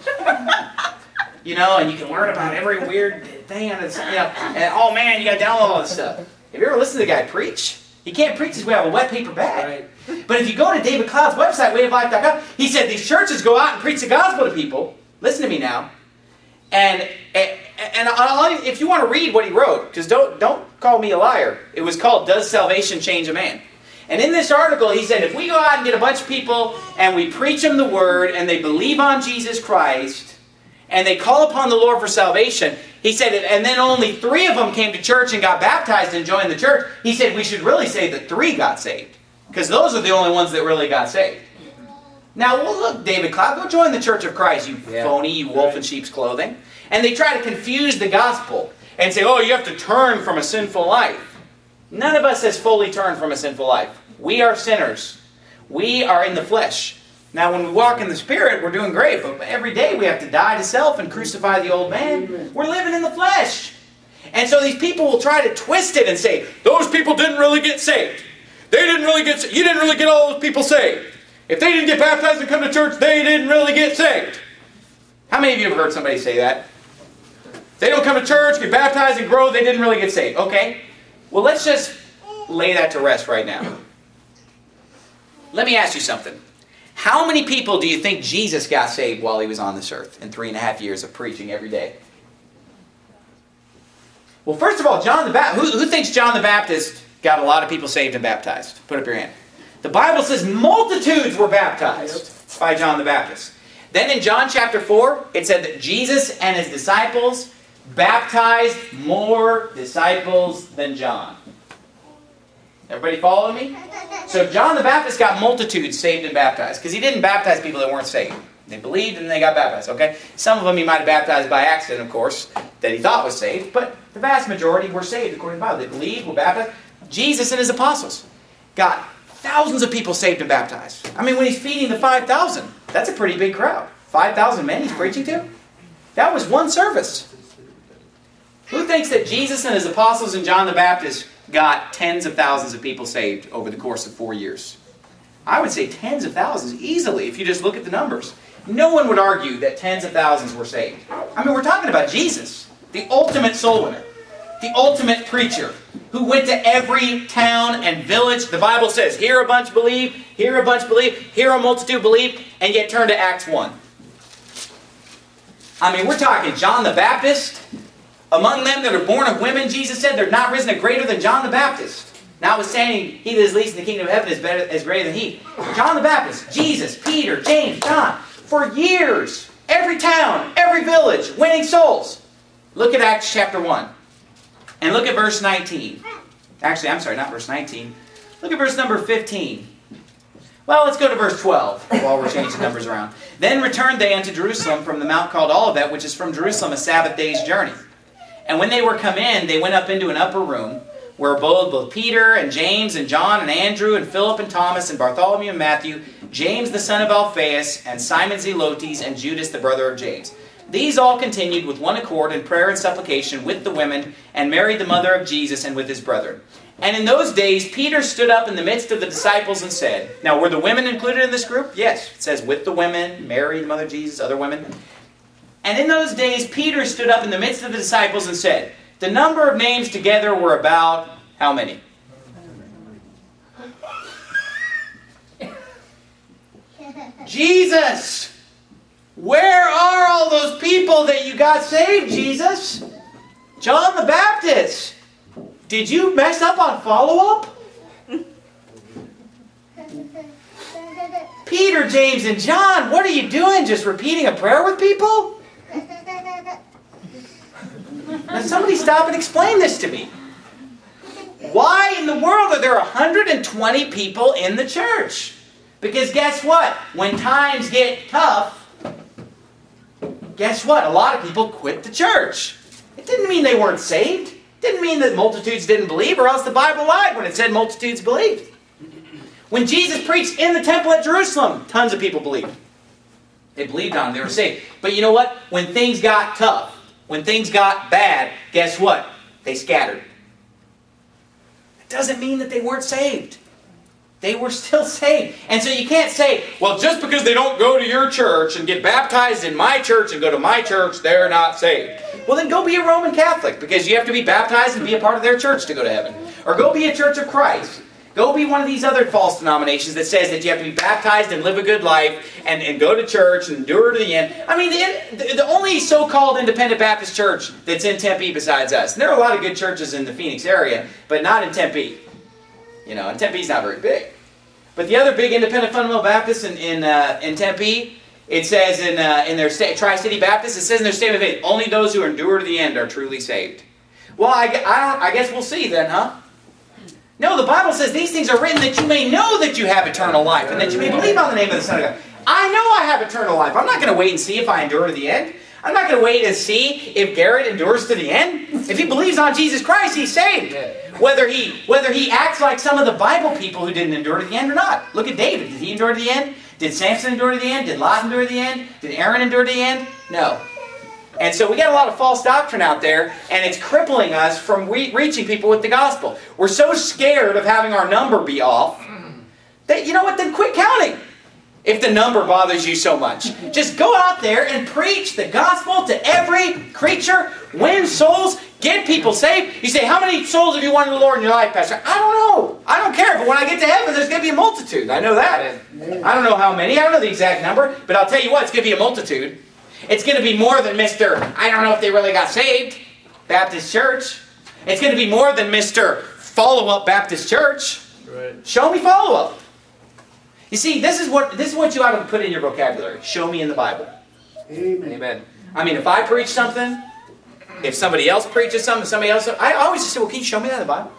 You know, and you can learn about every weird thing. And, it's, you know, and oh man, you got to download all this stuff. Have you ever listened to the guy preach? He can't preach his way out of a wet paper bag. Right. But if you go to David Cloud's website, way of life dot com, he said these churches go out and preach the gospel to people. Listen to me now. And and, and I'll, if you want to read what he wrote, because don't, don't call me a liar. It was called Does Salvation Change a Man? And in this article, he said if we go out and get a bunch of people and we preach them the word and they believe on Jesus Christ and they call upon the Lord for salvation, he said, and then only three of them came to church and got baptized and joined the church, he said we should really say that three got saved. Because those are the only ones that really got saved. Now, well, look, David Cloud, go join the Church of Christ, you yeah. phony, you wolf right. in sheep's clothing. And they try to confuse the gospel and say, oh, you have to turn from a sinful life. None of us has fully turned from a sinful life. We are sinners. We are in the flesh. Now, when we walk in the Spirit, we're doing great, but every day we have to die to self and crucify the old man. We're living in the flesh. And so these people will try to twist it and say, those people didn't really get saved. They didn't really get saved. You didn't really get all those people saved. If they didn't get baptized and come to church, they didn't really get saved. How many of you have heard somebody say that? They don't come to church, get baptized, and grow, they didn't really get saved. Okay, well, let's just lay that to rest right now. Let me ask you something. How many people do you think Jesus got saved while he was on this earth in three and a half years of preaching every day? Well, first of all, John the Baptist. Who, who thinks John the Baptist got a lot of people saved and baptized? Put up your hand. The Bible says multitudes were baptized by John the Baptist. Then in John chapter four, it said that Jesus and his disciples baptized more disciples than John. Everybody following me? So John the Baptist got multitudes saved and baptized because he didn't baptize people that weren't saved. They believed and they got baptized, okay? Some of them he might have baptized by accident, of course, that he thought was saved, but the vast majority were saved according to the Bible. They believed, were baptized. Jesus and his apostles got thousands of people saved and baptized. I mean, when he's feeding the five thousand, that's a pretty big crowd. five thousand men he's preaching to? That was one service. Who thinks that Jesus and his apostles and John the Baptist got tens of thousands of people saved over the course of four years? I would say tens of thousands easily if you just look at the numbers. No one would argue that tens of thousands were saved. I mean, we're talking about Jesus, the ultimate soul winner, the ultimate preacher, who went to every town and village. The Bible says, here a bunch believe, here a bunch believe, here a multitude believe, and yet turn to Acts one. I mean, we're talking John the Baptist. Among them that are born of women, Jesus said, they're not risen a greater than John the Baptist. Notwithstanding, he that is least in the kingdom of heaven is, better, is greater than he. John the Baptist, Jesus, Peter, James, John, for years, every town, every village, winning souls. Look at Acts chapter one. And look at verse nineteen. Actually, I'm sorry, not verse nineteen. Look at verse number fifteen. Well, let's go to verse twelve while we're changing numbers around. Then returned they unto Jerusalem from the mount called Olivet, which is from Jerusalem a Sabbath day's journey. And when they were come in, they went up into an upper room, where both, both Peter and James and John and Andrew and Philip and Thomas and Bartholomew and Matthew, James the son of Alphaeus, and Simon Zelotes, and Judas the brother of James. These all continued with one accord in prayer and supplication with the women, and Mary the mother of Jesus, and with his brethren. And in those days Peter stood up in the midst of the disciples and said, now were the women included in this group? Yes. It says with the women, Mary the mother of Jesus, other women. And in those days Peter stood up in the midst of the disciples and said, the number of names together were about how many? Jesus, where are all those people that you got saved, Jesus? John the Baptist, did you mess up on follow-up? Peter, James, and John, what are you doing? Just repeating a prayer with people? Now somebody stop and explain this to me. Why in the world are there one hundred twenty people in the church? Because guess what? When times get tough, guess what? A lot of people quit the church. It didn't mean they weren't saved. It didn't mean that multitudes didn't believe, or else the Bible lied when it said multitudes believed. When Jesus preached in the temple at Jerusalem, tons of people believed. They believed on him. They were saved. But you know what? When things got tough, when things got bad, guess what? They scattered. It doesn't mean that they weren't saved. They were still saved. And so you can't say, well, just because they don't go to your church and get baptized in my church and go to my church, they're not saved. Well, then go be a Roman Catholic, because you have to be baptized and be a part of their church to go to heaven. Or go be a Church of Christ. Go be one of these other false denominations that says that you have to be baptized and live a good life and, and go to church and endure to the end. I mean, the, the only so-called independent Baptist church that's in Tempe besides us. And there are a lot of good churches in the Phoenix area, but not in Tempe. You know, and Tempe's not very big. But the other big independent fundamental Baptists in, in, uh, in Tempe, it says in, uh, in their sta- Tri-City Baptist, it says in their statement of faith, only those who endure to the end are truly saved. Well, I, I, I guess we'll see then, huh? No, the Bible says these things are written that you may know that you have eternal life and that you may believe on the name of the Son of God. I know I have eternal life. I'm not going to wait and see if I endure to the end. I'm not going to wait and see if Garrett endures to the end. If he believes on Jesus Christ, he's saved. Whether he, whether he acts like some of the Bible people who didn't endure to the end or not. Look at David. Did he endure to the end? Did Samson endure to the end? Did Lot endure to the end? Did Aaron endure to the end? No. And so we got a lot of false doctrine out there, and it's crippling us from re- reaching people with the gospel. We're so scared of having our number be off that, you know what, then quit counting. If the number bothers you so much, just go out there and preach the gospel to every creature, win souls, get people saved. You say, how many souls have you won to the Lord in your life, Pastor? I don't know. I don't care. But when I get to heaven, there's going to be a multitude. I know that. I don't know how many. I don't know the exact number. But I'll tell you what, it's going to be a multitude. It's going to be more than Mister I don't know if they really got saved Baptist Church. It's going to be more than Mister Follow-Up Baptist Church. Right. Show me follow-up. You see, this is what this is what you ought to put in your vocabulary. Show me in the Bible. Amen. Amen. I mean, if I preach something, if somebody else preaches something, somebody else, I always just say, well, can you show me that in the Bible?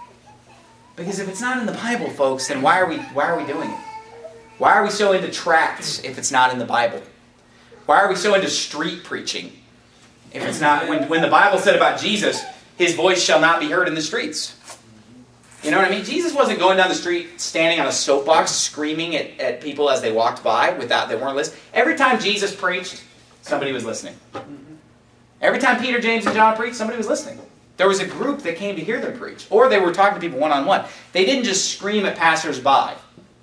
Because if it's not in the Bible, folks, then why are we why are we doing it? Why are we so into tracts if it's not in the Bible? Why are we so into street preaching if it's not, when, when the Bible said about Jesus, his voice shall not be heard in the streets? You know what I mean? Jesus wasn't going down the street standing on a soapbox screaming at, at people as they walked by without they weren't listening. Every time Jesus preached, somebody was listening. Every time Peter, James, and John preached, somebody was listening. There was a group that came to hear them preach. Or they were talking to people one-on-one. They didn't just scream at passers-by.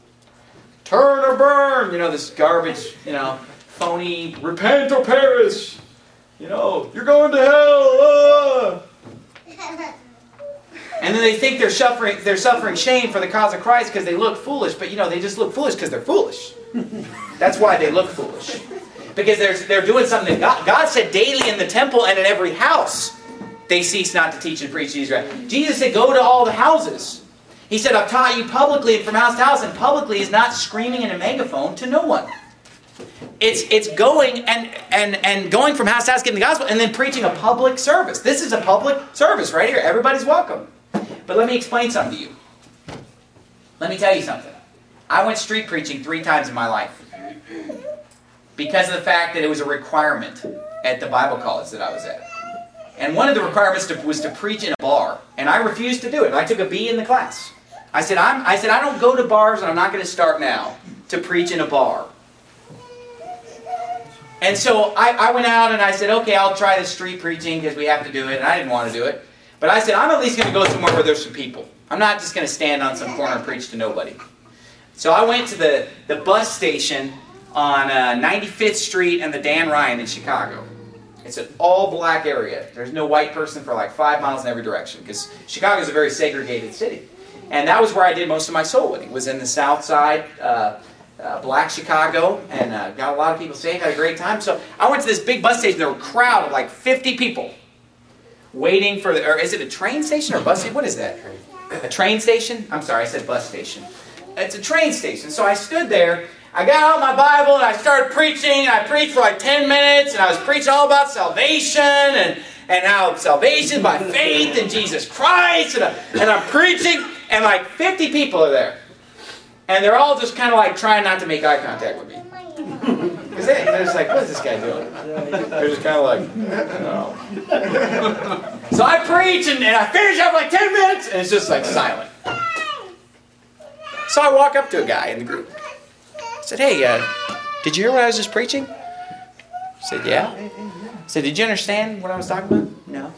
Turn or burn! You know, this garbage, you know, phony, repent or perish! You know, you're going to hell! Ah! And then they think they're suffering, they're suffering shame for the cause of Christ because they look foolish. But you know, they just look foolish because they're foolish. That's why they look foolish. Because they're, they're doing something that God, God said daily in the temple and in every house. They cease not to teach and preach Jesus. Jesus said, go to all the houses. He said, I've taught you publicly and from house to house. And publicly is not screaming in a megaphone to no one. It's it's going and, and, and going from house to house, getting the gospel, and then preaching a public service. This is a public service right here. Everybody's welcome. But let me explain something to you. Let me tell you something. I went street preaching three times in my life. Because of the fact that it was a requirement at the Bible college that I was at. And one of the requirements to, was to preach in a bar. And I refused to do it. I took a B in the class. I said, I'm, I said, I don't go to bars and I'm not going to start now to preach in a bar. And so I, I went out and I said, okay, I'll try the street preaching because we have to do it. And I didn't want to do it. But I said, I'm at least going to go somewhere where there's some people. I'm not just going to stand on some corner and preach to nobody. So I went to the, the bus station on uh, ninety-fifth Street and the Dan Ryan in Chicago. It's an all-black area. There's no white person for like five miles in every direction because Chicago is a very segregated city. And that was where I did most of my soul winning, was in the south side, uh, uh, Black Chicago, and uh, got a lot of people saved, had a great time. So I went to this big bus station. There were a crowd of like fifty people waiting for the, or is it a train station or a bus station? What is that? A train station? I'm sorry, I said bus station. It's a train station. So I stood there, I got out my Bible, and I started preaching. I preached for like ten minutes, and I was preaching all about salvation, and, and how salvation by faith in Jesus Christ, and, I, and I'm preaching, and like fifty people are there. And they're all just kind of like trying not to make eye contact with me. Because they, they're just like, what is this guy doing? They're just kind of like, no. So I preach, and, and I finish up like ten minutes, and it's just like silent. So I walk up to a guy in the group. I said, hey, uh, did you hear what I was just preaching? He said, yeah. I said, did you understand what I was talking about? No.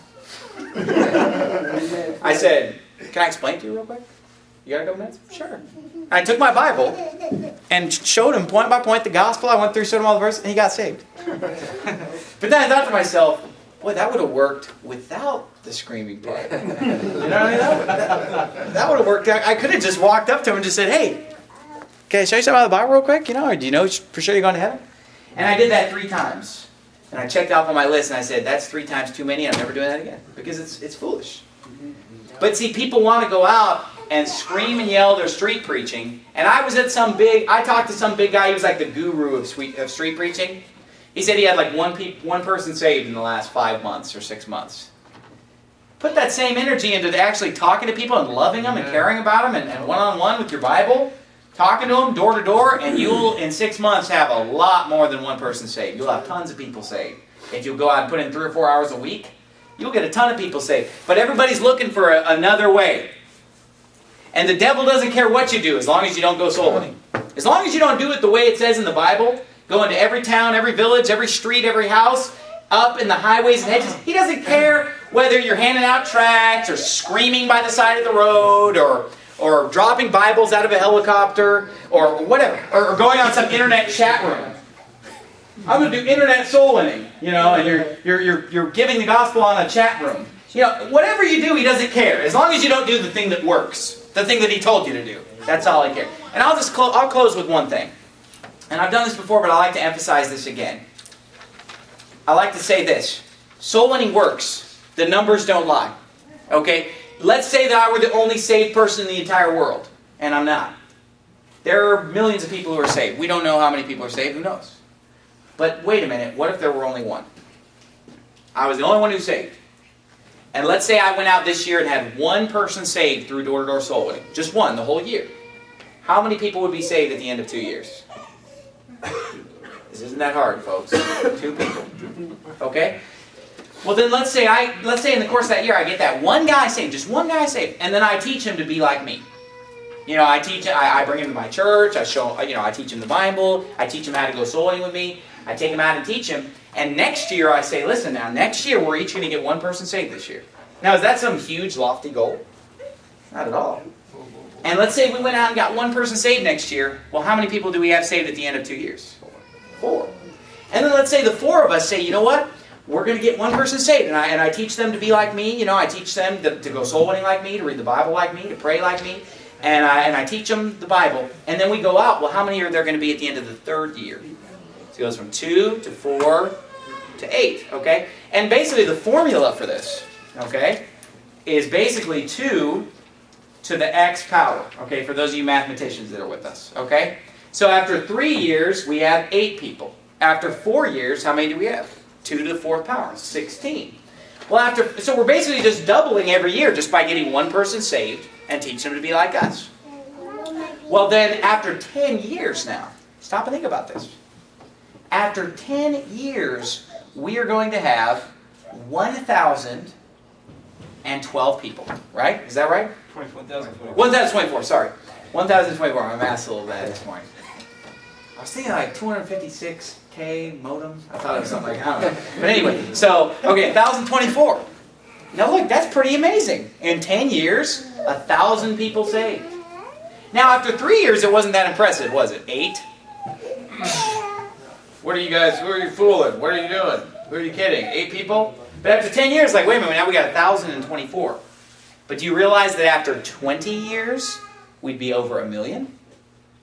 I said, can I explain to you real quick? You got a couple minutes? Sure. I took my Bible and showed him point by point the gospel. I went through, showed him all the verses, and he got saved. But then I thought to myself, boy, that would have worked without the screaming part. You know what I mean? That would, that, that would have worked. I could have just walked up to him and just said, hey, can I show you something out of the Bible real quick? You know, or do you know for sure you're going to heaven? And I did that three times. And I checked off on my list and I said, that's three times too many. I'm never doing that again. Because it's it's foolish. But see, people want to go out and scream and yell their street preaching. And I was at some big, I talked to some big guy, he was like the guru of, sweet, of street preaching. He said he had like one, pe- one person saved in the last five months or six months. Put that same energy into actually talking to people and loving them and caring about them and, and one-on-one with your Bible, talking to them door to door, and you'll in six months have a lot more than one person saved. You'll have tons of people saved. If you'll go out and put in three or four hours a week, you'll get a ton of people saved. But everybody's looking for a, another way. And the devil doesn't care what you do as long as you don't go soul winning. As long as you don't do it the way it says in the Bible, go into every town, every village, every street, every house, up in the highways and hedges. He doesn't care whether you're handing out tracts or screaming by the side of the road or, or dropping Bibles out of a helicopter or whatever. Or, or going on some internet chat room. I'm going to do internet soul winning, you know, and you're, you're, you're, you're giving the gospel on a chat room. You know, whatever you do, he doesn't care. As long as you don't do the thing that works. The thing that he told you to do. That's all I care. And I'll just clo- I'll close with one thing. And I've done this before, but I like to emphasize this again. I like to say this. Soul winning works. The numbers don't lie. Okay? Let's say that I were the only saved person in the entire world. And I'm not. There are millions of people who are saved. We don't know how many people are saved. Who knows? But wait a minute. What if there were only one? I was the only one who saved. And let's say I went out this year and had one person saved through door-to-door soul winning. Just one, the whole year. How many people would be saved at the end of two years? This isn't that hard, folks. Two people. Okay? Well then let's say I let's say in the course of that year I get that one guy saved, just one guy saved, and then I teach him to be like me. You know, I teach I, I bring him to my church, I show you know, I teach him the Bible, I teach him how to go soul winning with me, I take him out and teach him. And next year I say, listen now, next year we're each going to get one person saved this year. Now is that some huge lofty goal? Not at all. And let's say we went out and got one person saved next year. Well, how many people do we have saved at the end of two years? Four. And then let's say the four of us say, you know what? We're going to get one person saved. And I, and I teach them to be like me. You know, I teach them to, to go soul winning like me, to read the Bible like me, to pray like me. And I, and I teach them the Bible. And then we go out. Well, how many are there going to be at the end of the third year? So it goes from two to four to eight, okay? And basically the formula for this, okay, is basically two to the x power, okay, for those of you mathematicians that are with us, okay? So after three years, we have eight people. After four years, how many do we have? two to the fourth power, sixteen. Well, after, so we're basically just doubling every year just by getting one person saved and teaching them to be like us. Well then, after ten years now, stop and think about this. After ten years, we are going to have one thousand twelve people, right? Is that right? one thousand twenty-four. one thousand twenty-four, sorry. one thousand twenty-four, my math's a little bad this morning. I was thinking like two hundred fifty-six K modem. I thought it was something like that. I don't know. But anyway, so, okay, one thousand twenty-four. Now look, that's pretty amazing. In ten years, one thousand people saved. Now after three years, it wasn't that impressive, was it? Eight? What are you guys, who are you fooling? What are you doing? Who are you kidding? Eight people? But after ten years, like, wait a minute, now we got one thousand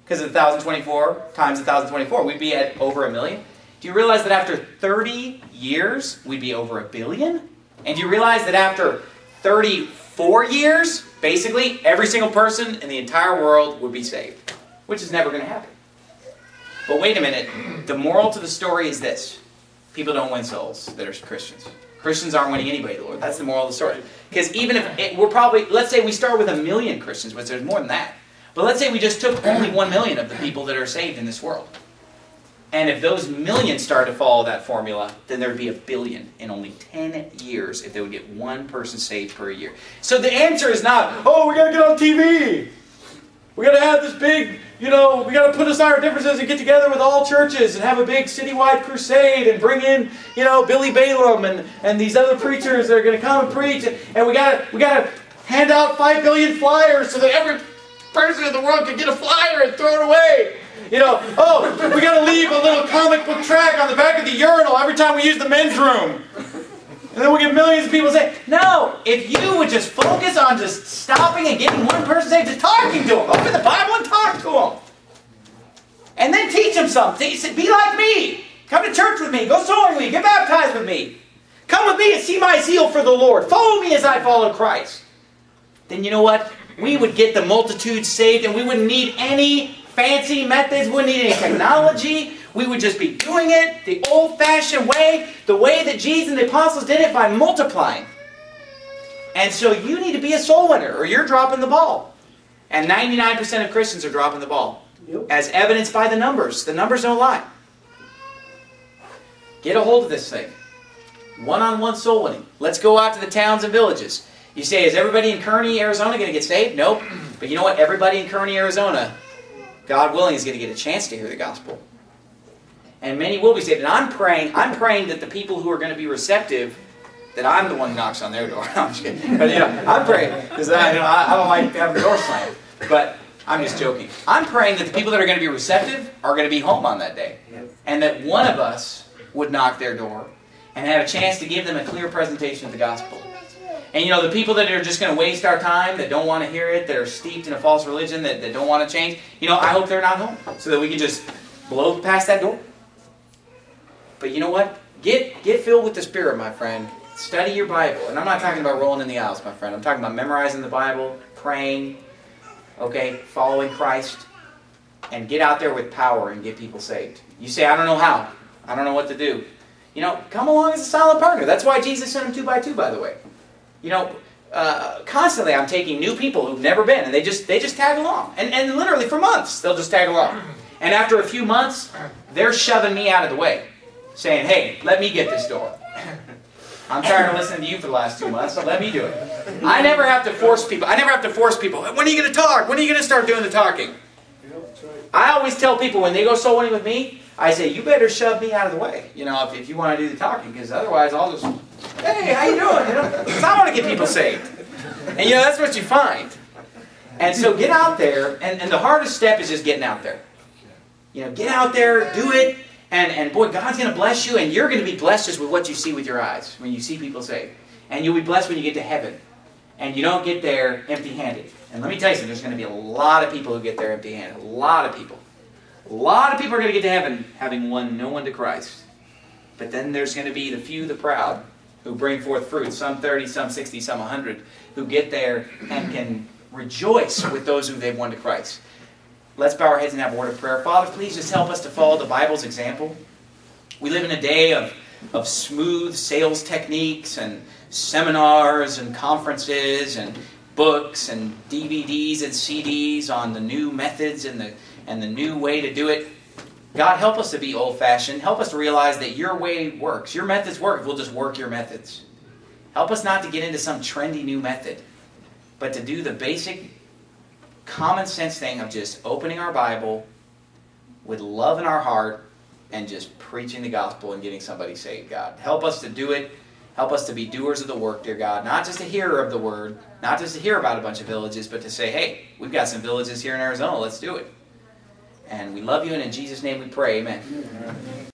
Because of one thousand twenty-four times one thousand twenty-four, we'd be at over a million. Do you realize that after thirty years, we'd be over a billion? And do you realize that after thirty-four years, basically, every single person in the entire world would be saved? Which is never going to happen. But wait a minute. The moral to the story is this. People don't win souls that are Christians. Christians aren't winning anybody to the Lord. That's the moral of the story. Because even if it, we're probably, let's say we start with a million Christians, which there's more than that. But let's say we just took only one million of the people that are saved in this world. And if those millions start to follow that formula, then there would be a billion in only ten years if they would get one person saved per year. So the answer is not, oh, we got to get on T V. We got to have this big, you know, we got to put aside our differences and get together with all churches and have a big citywide crusade and bring in, you know, Billy Balaam and, and these other preachers that are going to come and preach. And we got to we got to hand out five billion flyers so that every person in the world can get a flyer and throw it away. You know, oh, we got to leave a little comic book track on the back of the urinal every time we use the men's room. And then we'll get millions of people saying, no, if you would just focus on just stopping and getting one person saved, just talking to them. Open the Bible and talk to them. And then teach them something. Say, be like me. Come to church with me. Go sowing with me. Get baptized with me. Come with me and see my zeal for the Lord. Follow me as I follow Christ. Then you know what? We would get the multitude saved and we wouldn't need any fancy methods, wouldn't need any technology. We would just be doing it the old-fashioned way, the way that Jesus and the apostles did it, by multiplying. And so you need to be a soul winner, or you're dropping the ball. And ninety-nine percent of Christians are dropping the ball, yep. As evidenced by the numbers. The numbers don't lie. Get a hold of this thing. One-on-one soul winning. Let's go out to the towns and villages. You say, is everybody in Kearney, Arizona going to get saved? Nope. But you know what? Everybody in Kearney, Arizona, God willing, is going to get a chance to hear the gospel. And many will be saved. And I'm praying, I'm praying that the people who are going to be receptive, that I'm the one who knocks on their door. No, I'm just kidding. But, you know, I'm praying, because I, you know, I don't like having the door slammed. But I'm just joking. I'm praying that the people that are going to be receptive are going to be home on that day. And that one of us would knock their door and have a chance to give them a clear presentation of the gospel. And you know, the people that are just going to waste our time, that don't want to hear it, that are steeped in a false religion, that, that don't want to change, you know, I hope they're not home, so that we can just blow past that door. But you know what? Get get filled with the Spirit, my friend. Study your Bible. And I'm not talking about rolling in the aisles, my friend. I'm talking about memorizing the Bible, praying, okay, following Christ, and get out there with power and get people saved. You say, I don't know how. I don't know what to do. You know, come along as a solid partner. That's why Jesus sent them two by two, by the way. You know, uh, constantly I'm taking new people who've never been, and they just they just tag along. And, and literally for months, they'll just tag along. And after a few months, they're shoving me out of the way, saying, hey, let me get this door. I'm tired of listening to you for the last two months, so let me do it. I never have to force people. I never have to force people. When are you going to talk? When are you going to start doing the talking? I always tell people when they go soul winning with me, I say, you better shove me out of the way, you know, if, if you want to do the talking, because otherwise I'll just, hey, how you doing? You know, because I want to get people saved. And you know, that's what you find. And so get out there, and, and the hardest step is just getting out there. You know, get out there, do it, and, and boy, God's going to bless you, and you're going to be blessed just with what you see with your eyes, when you see people saved. And you'll be blessed when you get to heaven. And you don't get there empty-handed. And let me tell you something, there's going to be a lot of people who get there empty-handed. A lot of people. A lot of people are going to get to heaven having won no one to Christ. But then there's going to be the few, the proud, who bring forth fruit, some thirty, some sixty, some one hundred, who get there and can rejoice with those who they've won to Christ. Let's bow our heads and have a word of prayer. Father, please just help us to follow the Bible's example. We live in a day of, of smooth sales techniques and seminars and conferences and books and D V Ds and C Ds on the new methods and the and the new way to do it. God, help us to be old-fashioned. Help us to realize that your way works. Your methods work. We'll just work your methods. Help us not to get into some trendy new method, but to do the basic common sense thing of just opening our Bible with love in our heart and just preaching the gospel and getting somebody saved, God. Help us to do it. Help us to be doers of the work, dear God. Not just a hearer of the word, not just to hear about a bunch of villages, but to say, hey, we've got some villages here in Arizona. Let's do it. And we love you, and in Jesus' name we pray. Amen.